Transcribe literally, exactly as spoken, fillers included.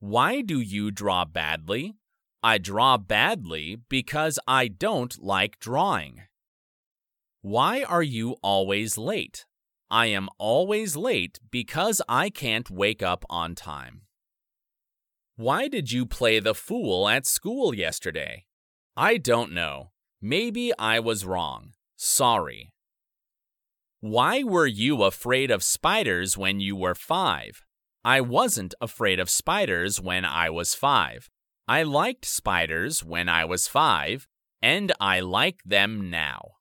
Why do you draw badly? I draw badly because I don't like drawing. Why are you always late? I am always late because I can't wake up on time. Why did you play the fool at school yesterday? I don't know. Maybe I was wrong. Sorry. Why were you afraid of spiders when you were five? I wasn't afraid of spiders when I was five. I liked spiders when I was five, and I like them now.